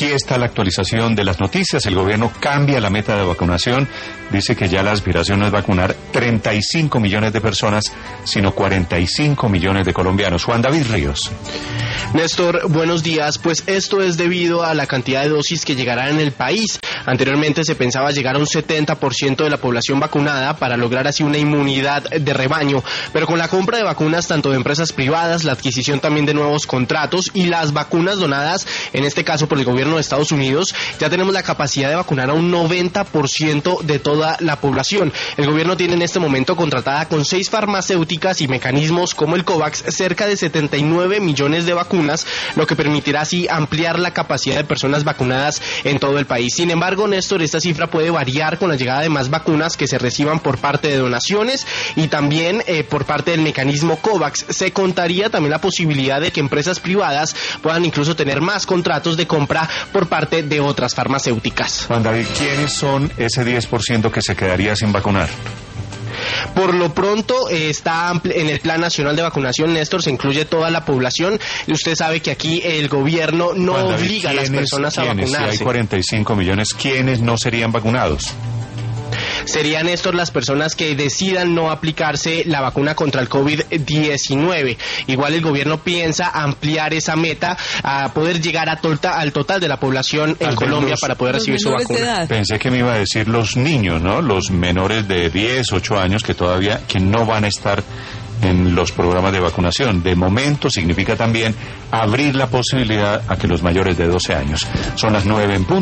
Aquí está la actualización de las noticias. El gobierno cambia la meta de vacunación. Dice que ya la aspiración no es vacunar 35 millones de personas, sino 45 millones de colombianos. Juan David Ríos. Néstor, buenos días. Pues esto es debido a la cantidad de dosis que llegarán en el país. Anteriormente se pensaba llegar a un 70% de la población vacunada para lograr así una inmunidad de rebaño, pero con la compra de vacunas tanto de empresas privadas, la adquisición también de nuevos contratos y las vacunas donadas, en este caso por el gobierno de Estados Unidos, ya tenemos la capacidad de vacunar a un 90% de toda la población. El gobierno tiene en este momento contratada con 6 farmacéuticas y mecanismos como el COVAX cerca de 79 millones de vacunas, lo que permitirá así ampliar la capacidad de personas vacunadas en todo el país. Sin embargo, Néstor, esta cifra puede variar con la llegada de más vacunas que se reciban por parte de donaciones y también por parte del mecanismo COVAX. Se contaría también la posibilidad de que empresas privadas puedan incluso tener más contratos de compra por parte de otras farmacéuticas. Juan David, ¿quiénes son ese 10% que se quedaría sin vacunar? Por lo pronto está en el Plan Nacional de Vacunación, Néstor, se incluye toda la población. Y usted sabe que aquí el gobierno no obliga a las personas a vacunarse. Si hay 45 millones, ¿quiénes no serían vacunados? Serían, Néstor, las personas que decidan no aplicarse la vacuna contra el COVID-19. Igual el gobierno piensa ampliar esa meta a poder llegar al total de la población en Colombia para poder recibir su vacuna. Pensé que me iba a decir los niños, ¿no? Los menores de 10, 8 años que no van a estar en los programas de vacunación. De momento significa también abrir la posibilidad a que los mayores de 12 años. Son las 9 en punto.